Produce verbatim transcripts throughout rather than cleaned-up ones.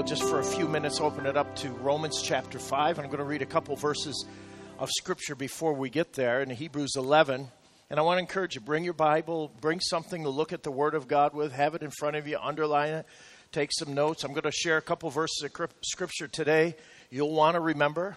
just for a few minutes, open it up to Romans chapter five. And I'm going to read a couple verses of Scripture before we get there in Hebrews eleven. And I want to encourage you, bring your Bible, bring something to look at the Word of God with, have it in front of you, underline it, take some notes. I'm going to share a couple verses of Scripture today you'll want to remember.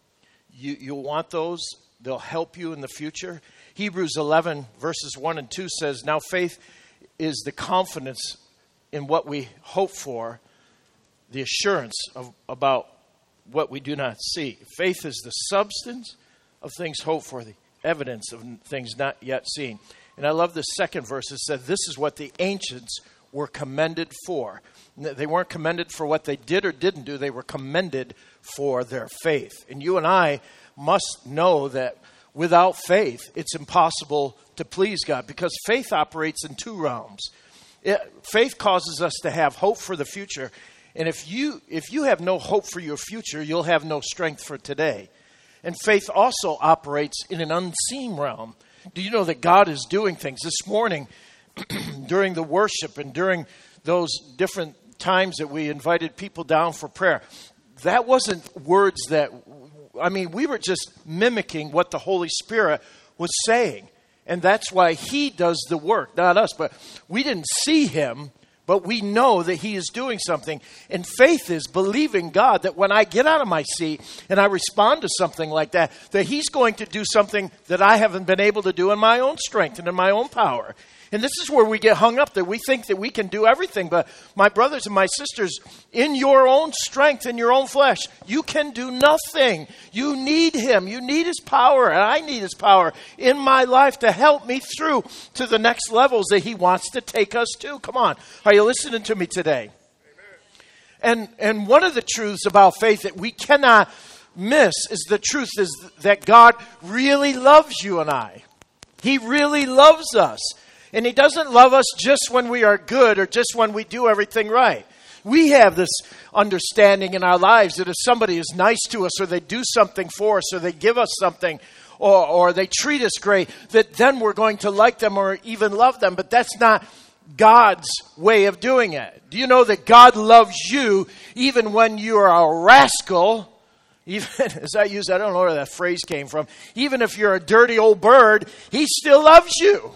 You, you'll want those. They'll help you in the future. Hebrews eleven, verses one and two says, "Now faith is the confidence in what we hope for, the assurance of about what we do not see. Faith is the substance of things hoped for, the evidence of things not yet seen." And I love the second verse. It said, "This is what the ancients were commended for." They weren't commended for what they did or didn't do. They were commended for their faith. And you and I must know that without faith, it's impossible to please God, because faith operates in two realms. It, faith causes us to have hope for the future. And if you if you have no hope for your future, you'll have no strength for today. And faith also operates in an unseen realm. Do you know that God is doing things? This morning, during the worship and during those different times that we invited people down for prayer, that wasn't words that, I mean, we were just mimicking what the Holy Spirit was saying. And that's why He does the work, not us. But we didn't see Him, but we know that He is doing something. And faith is believing God that when I get out of my seat and I respond to something like that, that He's going to do something that I haven't been able to do in my own strength and in my own power. And this is where we get hung up, that we think that we can do everything. But my brothers and my sisters, in your own strength, in your own flesh, you can do nothing. You need Him. You need His power. And I need His power in my life to help me through to the next levels that He wants to take us to. Come on. Are you listening to me today? Amen. And, and one of the truths about faith that we cannot miss is the truth is that God really loves you and I. He really loves us. And He doesn't love us just when we are good or just when we do everything right. We have this understanding in our lives that if somebody is nice to us or they do something for us or they give us something or, or they treat us great, that then we're going to like them or even love them. But that's not God's way of doing it. Do you know that God loves you even when you are a rascal? Even as I use, I don't know where that phrase came from. Even if you're a dirty old bird, He still loves you.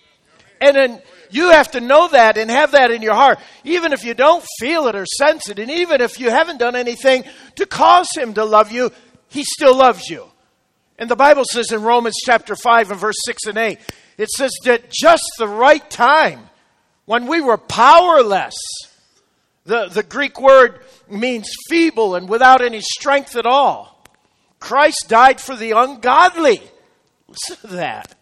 And then you have to know that and have that in your heart, even if you don't feel it or sense it. And even if you haven't done anything to cause Him to love you, He still loves you. And the Bible says in Romans chapter five and verse six and eight, it says that just the right time, when we were powerless, the, the Greek word means feeble and without any strength at all, Christ died for the ungodly. Listen to that.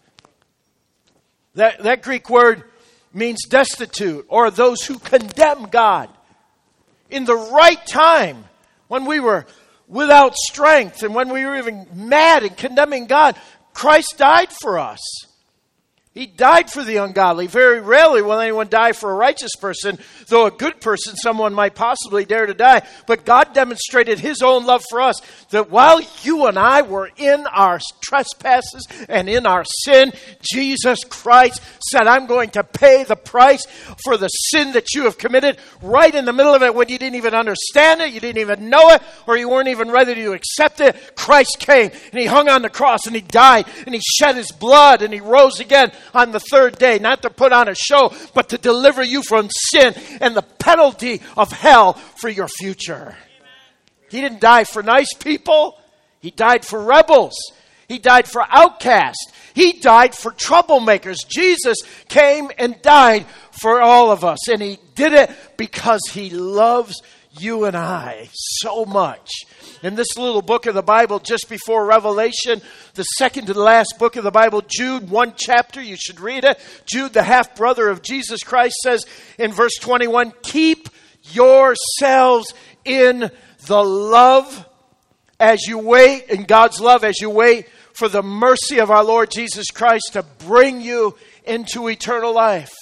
That, that Greek word means destitute, or those who condemn God. In the right time, when we were without strength and when we were even mad and condemning God, Christ died for us. He died for the ungodly. Very rarely will anyone die for a righteous person, though a good person, someone might possibly dare to die. But God demonstrated His own love for us, that while you and I were in our trespasses and in our sin, Jesus Christ said, "I'm going to pay the price for the sin that you have committed," right in the middle of it when you didn't even understand it, you didn't even know it, or you weren't even ready to accept it. Christ came and He hung on the cross and He died and He shed His blood and He rose again on the third day, not to put on a show, but to deliver you from sin and the penalty of hell for your future. He didn't die for nice people. He died for rebels. He died for outcasts. He died for troublemakers. Jesus came and died for all of us. And He did it because He loves you and I so much. In this little book of the Bible, just before Revelation, the second to the last book of the Bible, Jude, one chapter, you should read it. Jude, the half-brother of Jesus Christ, says in verse twenty-one, "Keep yourselves in the love as you wait, in God's love, as you wait for the mercy of our Lord Jesus Christ to bring you into eternal life."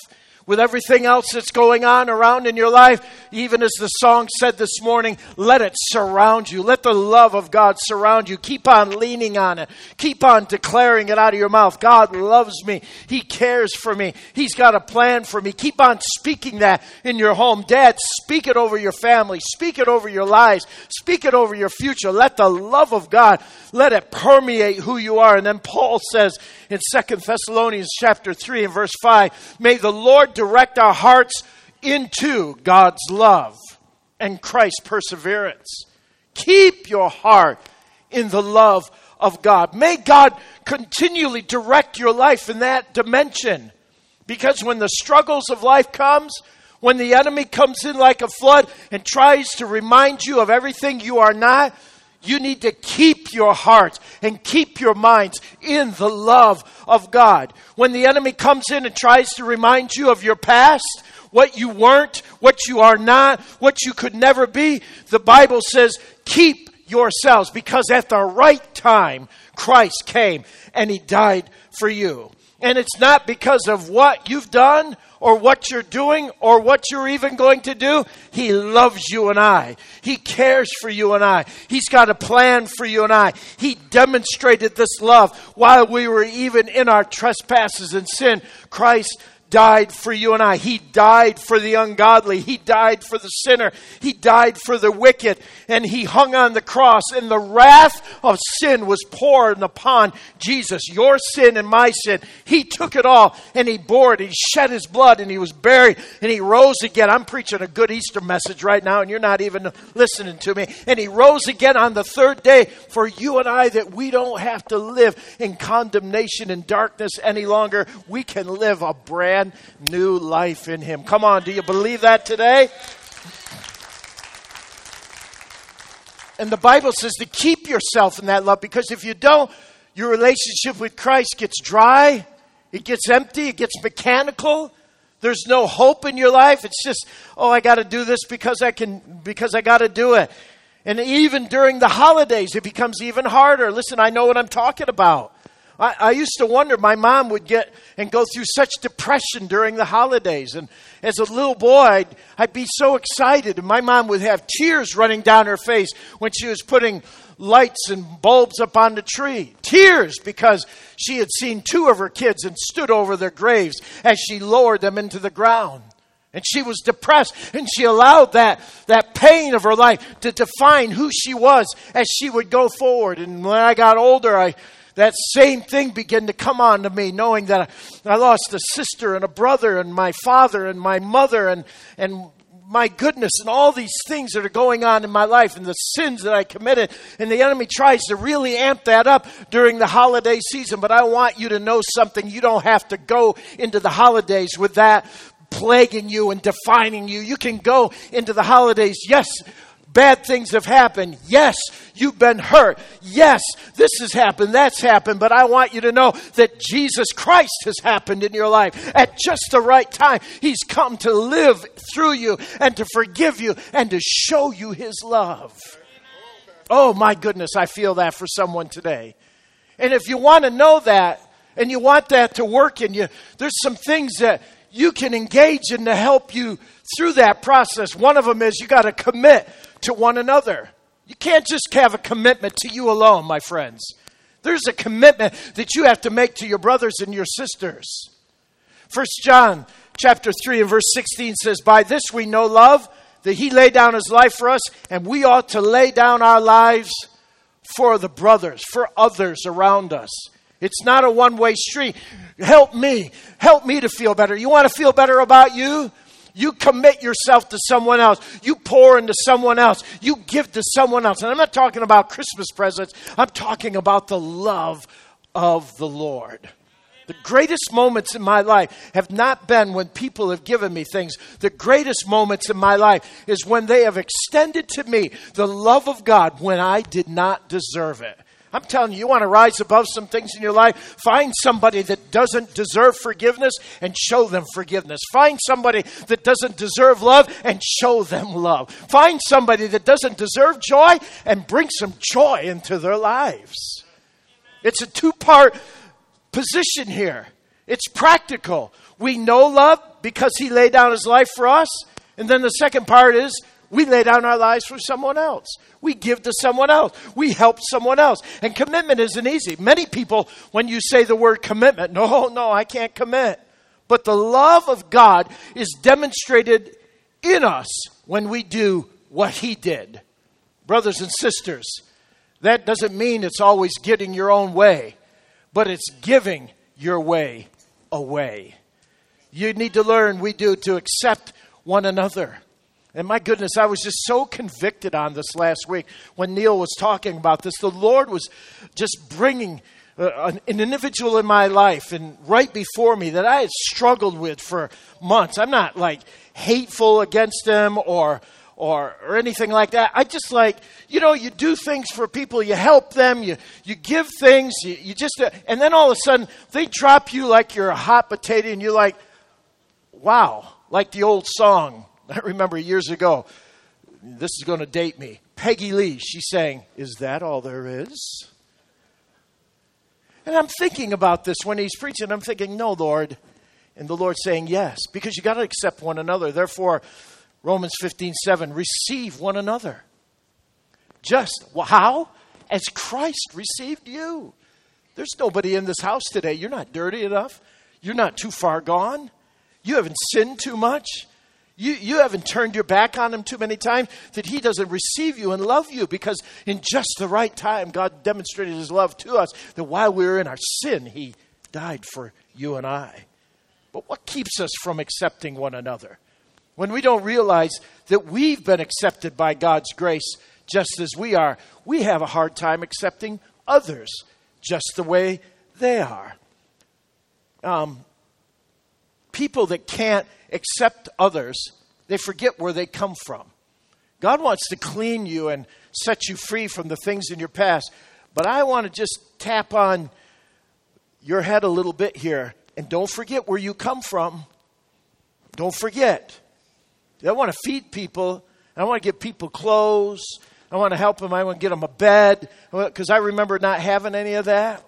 with everything else that's going on around in your life, even as the song said this morning, let it surround you. Let the love of God surround you. Keep on leaning on it. Keep on declaring it out of your mouth. God loves me. He cares for me. He's got a plan for me. Keep on speaking that in your home. Dad, speak it over your family. Speak it over your lives. Speak it over your future. Let the love of God, let it permeate who you are. And then Paul says in Second Thessalonians chapter three and verse five, may the Lord direct our hearts into God's love and Christ's perseverance. Keep your heart in the love of God. May God continually direct your life in that dimension. Because when the struggles of life comes, when the enemy comes in like a flood and tries to remind you of everything you are not, you need to keep your hearts and keep your minds in the love of God. When the enemy comes in and tries to remind you of your past, what you weren't, what you are not, what you could never be, the Bible says, keep yourselves, because at the right time, Christ came and He died for you. And it's not because of what you've done or what you're doing or what you're even going to do. He loves you and I. He cares for you and I. He's got a plan for you and I. He demonstrated this love while we were even in our trespasses and sin. Christ died for you and I. He died for the ungodly. He died for the sinner. He died for the wicked. And He hung on the cross. And the wrath of sin was poured upon Jesus. Your sin and my sin. He took it all and He bore it. He shed His blood and He was buried and He rose again. I'm preaching a good Easter message right now and you're not even listening to me. And He rose again on the third day for you and I, that we don't have to live in condemnation and darkness any longer. We can live a brand new life in Him. Come on, do you believe that today? And the Bible says to keep yourself in that love, because if you don't, your relationship with Christ gets dry, it gets empty, it gets mechanical. There's no hope in your life. It's just, oh, I got to do this because I can, because I got to do it. And even during the holidays, it becomes even harder. Listen, I know what I'm talking about. I, I used to wonder, my mom would get and go through such depression during the holidays. And as a little boy, I'd, I'd be so excited. And my mom would have tears running down her face when she was putting lights and bulbs up on the tree. Tears, because she had seen two of her kids and stood over their graves as she lowered them into the ground. And she was depressed, and she allowed that, that pain of her life to define who she was as she would go forward. And when I got older, I that same thing began to come on to me, knowing that I lost a sister and a brother and my father and my mother and, and my goodness, and all these things that are going on in my life and the sins that I committed. And the enemy tries to really amp that up during the holiday season. But I want you to know something. You don't have to go into the holidays with that plaguing you and defining you. You can go into the holidays, yes, bad things have happened. Yes, you've been hurt. Yes, this has happened, that's happened. But I want you to know that Jesus Christ has happened in your life at just the right time. He's come to live through you and to forgive you and to show you His love. Oh my goodness, I feel that for someone today. And if you want to know that and you want that to work in you, there's some things that you can engage in to help you through that process. One of them is you got to commit to one another. You can't just have a commitment to you alone, my friends. There's a commitment that you have to make to your brothers and your sisters. First John chapter three and verse sixteen says, by this we know love, that He laid down His life for us, and we ought to lay down our lives for the brothers, for others around us. It's not a one-way street. Help me. Help me to feel better. You want to feel better about you? You commit yourself to someone else. You pour into someone else. You give to someone else. And I'm not talking about Christmas presents. I'm talking about the love of the Lord. The greatest moments in my life have not been when people have given me things. The greatest moments in my life is when they have extended to me the love of God when I did not deserve it. I'm telling you, you want to rise above some things in your life? Find somebody that doesn't deserve forgiveness and show them forgiveness. Find somebody that doesn't deserve love and show them love. Find somebody that doesn't deserve joy and bring some joy into their lives. It's a two-part position here. It's practical. We know love because he laid down his life for us. And then the second part is we lay down our lives for someone else. We give to someone else. We help someone else. And commitment isn't easy. Many people, when you say the word commitment, no, no, I can't commit. But the love of God is demonstrated in us when we do what he did. Brothers and sisters, that doesn't mean it's always getting your own way, but it's giving your way away. You need to learn, we do, to accept one another. And my goodness, I was just so convicted on this last week when Neil was talking about this. The Lord was just bringing uh, an, an individual in my life and right before me that I had struggled with for months. I'm not like hateful against them or or or anything like that. I just like, you know, you do things for people, you help them, you you give things, you, you just, uh, and then all of a sudden they drop you like you're a hot potato and you're like, wow, like the old song. I remember years ago, this is going to date me, Peggy Lee, she sang, "Is that all there is?" And I'm thinking about this when he's preaching. I'm thinking, no, Lord. And the Lord's saying, yes, because you got to accept one another. Therefore, Romans fifteen seven, receive one another. Just, well, how? As Christ received you. There's nobody in this house today. You're not dirty enough. You're not too far gone. You haven't sinned too much. You, you haven't turned your back on him too many times that he doesn't receive you and love you, because in just the right time, God demonstrated his love to us, that while we were in our sin, he died for you and I. But what keeps us from accepting one another? When we don't realize that we've been accepted by God's grace just as we are, we have a hard time accepting others just the way they are. Um, people that can't accept others, they forget where they come from. God wants to clean you and set you free from the things in your past. But I want to just tap on your head a little bit here. And don't forget where you come from. Don't forget. I want to feed people. I want to give people clothes. I want to help them. I want to get them a bed. Because I remember not having any of that.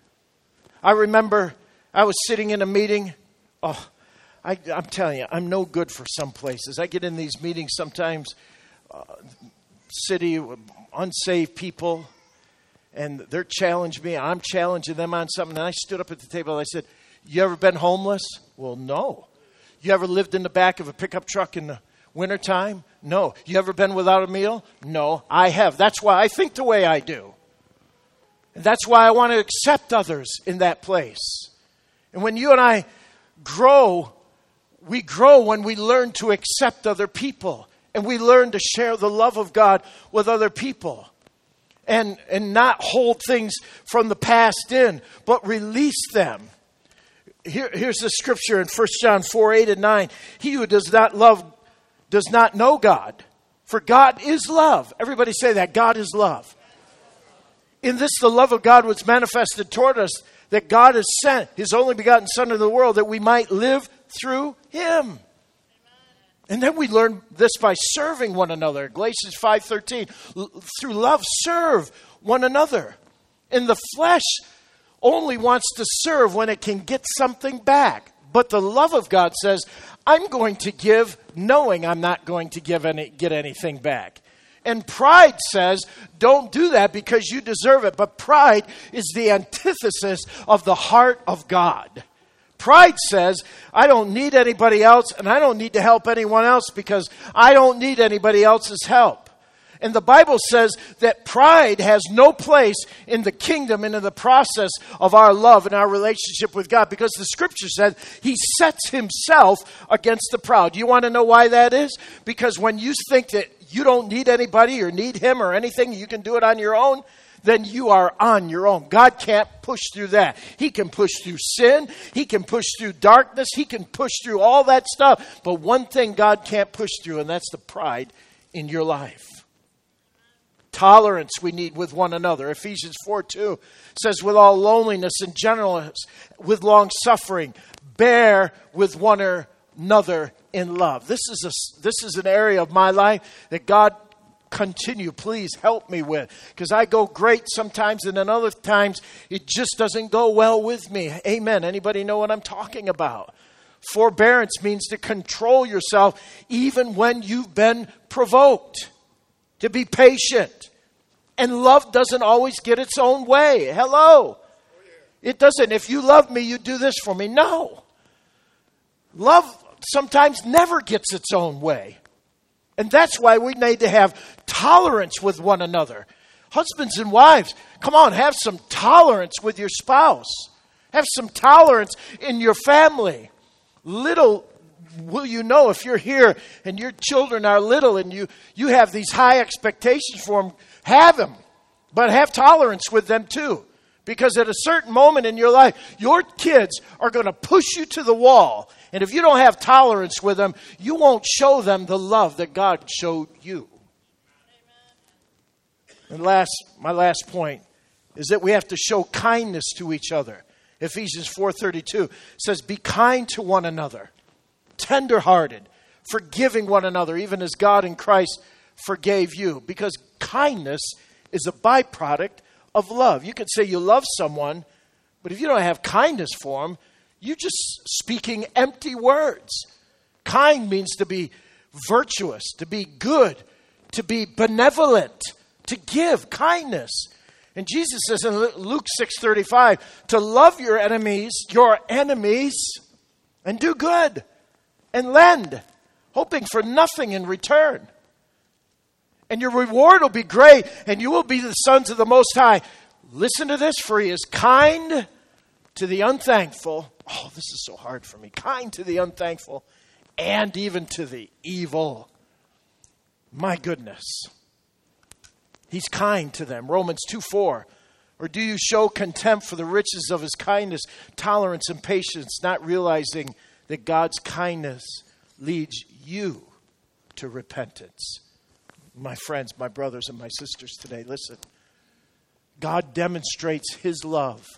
I remember I was sitting in a meeting. Oh, I, I'm telling you, I'm no good for some places. I get in these meetings sometimes, uh, city, unsaved people, and they're challenging me. I'm challenging them on something. And I stood up at the table and I said, you ever been homeless? Well, no. You ever lived in the back of a pickup truck in the wintertime? No. You ever been without a meal? No, I have. That's why I think the way I do. And that's why I want to accept others in that place. And when you and I grow, we grow when we learn to accept other people. And we learn to share the love of God with other people. And, and not hold things from the past in, but release them. Here, here's the scripture in First John four, eight and nine. He who does not love does not know God. For God is love. Everybody say that. God is love. In this, the love of God was manifested toward us, that God has sent his only begotten Son into the world, that we might live through him. And then we learn this by serving one another. Galatians five thirteen. Through love, serve one another. In the flesh, only wants to serve when it can get something back. But the love of God says, I'm going to give knowing I'm not going to give any, get anything back. And pride says, don't do that because you deserve it. But pride is the antithesis of the heart of God. Pride says, I don't need anybody else and I don't need to help anyone else because I don't need anybody else's help. And the Bible says that pride has no place in the kingdom and in the process of our love and our relationship with God, because the scripture says he sets himself against the proud. You want to know why that is? Because when you think that you don't need anybody or need him or anything, you can do it on your own, then you are on your own. God can't push through that. He can push through sin. He can push through darkness. He can push through all that stuff. But one thing God can't push through, and that's the pride in your life. Tolerance we need with one another. Ephesians four two says, with all loneliness and gentleness, with long suffering, bear with one another in love. This is a, this is an area of my life that God continue, please help me with. Because I go great sometimes, and then other times it just doesn't go well with me. Amen. Anybody know what I'm talking about? Forbearance means to control yourself even when you've been provoked. To be patient. And love doesn't always get its own way. Hello. It doesn't. If you love me, you do this for me. No. Love sometimes never gets its own way. And that's why we need to have tolerance with one another. Husbands and wives, come on, have some tolerance with your spouse. Have some tolerance in your family. Little will you know if you're here and your children are little and you, you have these high expectations for them, have them. But have tolerance with them too. Because at a certain moment in your life, your kids are going to push you to the wall. And if you don't have tolerance with them, you won't show them the love that God showed you. And last, my last point is that we have to show kindness to each other. Ephesians four thirty-two says, be kind to one another, tenderhearted, forgiving one another, even as God in Christ forgave you. Because kindness is a byproduct of love. You could say you love someone, but if you don't have kindness for them, you're just speaking empty words. Kind means to be virtuous, to be good, to be benevolent, to give kindness. And Jesus says in Luke six thirty-five, to love your enemies, your enemies, and do good, and lend, hoping for nothing in return. And your reward will be great, and you will be the sons of the Most High. Listen to this, for he is kind to the unthankful. Oh, this is so hard for me. Kind to the unthankful, and even to the evil. My goodness. He's kind to them. Romans two four. Or do you show contempt for the riches of his kindness, tolerance, and patience, not realizing that God's kindness leads you to repentance? My friends, my brothers, and my sisters today, listen. God demonstrates his love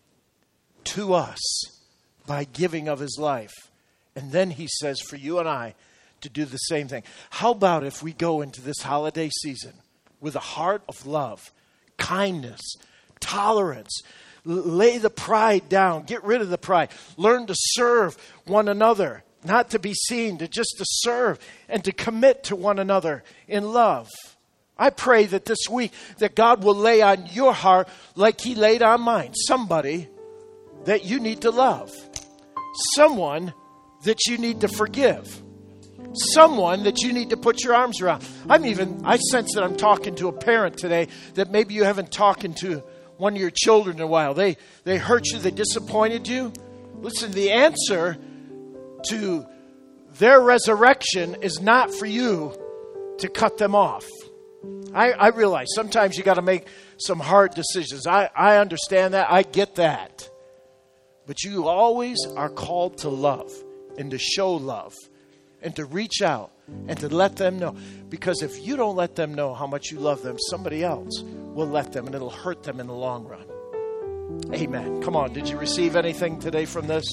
to us by giving of his life. And then he says for you and I to do the same thing. How about if we go into this holiday season with a heart of love, kindness, tolerance, lay the pride down, get rid of the pride, learn to serve one another. Not to be seen, to just to serve and to commit to one another in love. I pray that this week that God will lay on your heart like he laid on mine. Somebody that you need to love. Someone that you need to forgive. Someone that you need to put your arms around. I'm even, I sense that I'm talking to a parent today that maybe you haven't talked to one of your children in a while. They, they hurt you, they disappointed you. Listen, the answer to their resurrection is not for you to cut them off. I, I realize sometimes you got to make some hard decisions. I, I understand that. I get that. But you always are called to love and to show love and to reach out and to let them know. Because if you don't let them know how much you love them, somebody else will let them, and it'll hurt them in the long run. Amen. Come on. Did you receive anything today from this?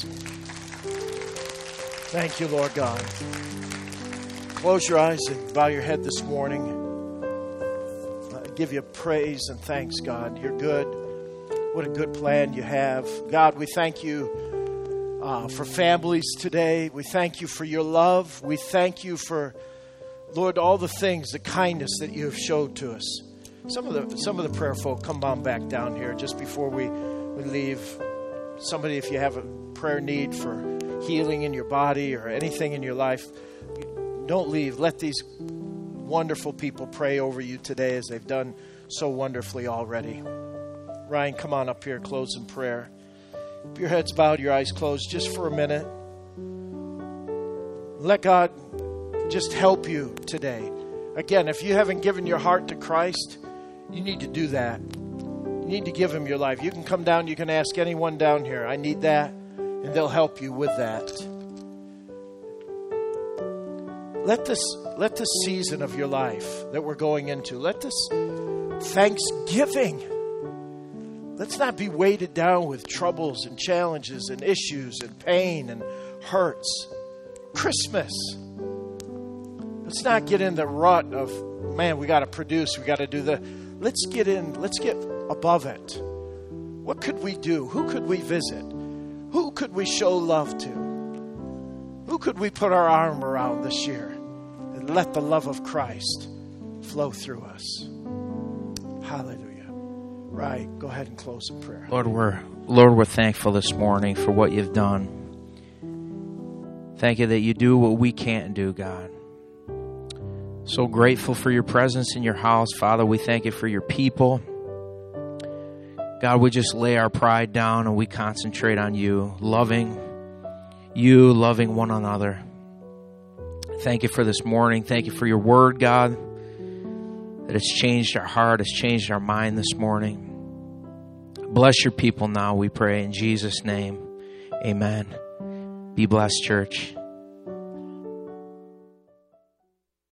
Thank you, Lord God. Close your eyes and bow your head this morning. I give you praise and thanks, God. You're good. What a good plan you have. God, we thank you uh, for families today. We thank you for your love. We thank you for, Lord, all the things, the kindness that you have showed to us. Some of the some of the prayer folk, come on back down here just before we, we leave. Somebody, if you have a prayer need for healing in your body or anything in your life, don't leave. Let these wonderful people pray over you today as they've done so wonderfully already. Ryan, come on up here, close in prayer. Keep your heads bowed, your eyes closed just for a minute. Let God just help you today. Again, if you haven't given your heart to Christ, you need to do that. You need to give him your life. You can come down, you can ask anyone down here, I need that. And they'll help you with that. Let this, let this season of your life that we're going into, let this Thanksgiving, let's not be weighted down with troubles and challenges and issues and pain and hurts. Christmas, let's not get in the rut of, man, we got to produce, we got to do the, let's get in, let's get above it. What could we do? Who could we visit? Who could we show love to? could we put our arm around this year and let the love of Christ flow through us? Hallelujah. Right. Go ahead and close in prayer. Lord, we're Lord, we're thankful this morning for what you've done. Thank you that you do what we can't do, God. So grateful for your presence in your house. Father, we thank you for your people. God, we just lay our pride down and we concentrate on you, loving you, loving one another. Thank you for this morning. Thank you for your word, God, that it's changed our heart, it's changed our mind this morning. Bless your people now, we pray in Jesus' name. Amen. Be blessed, church.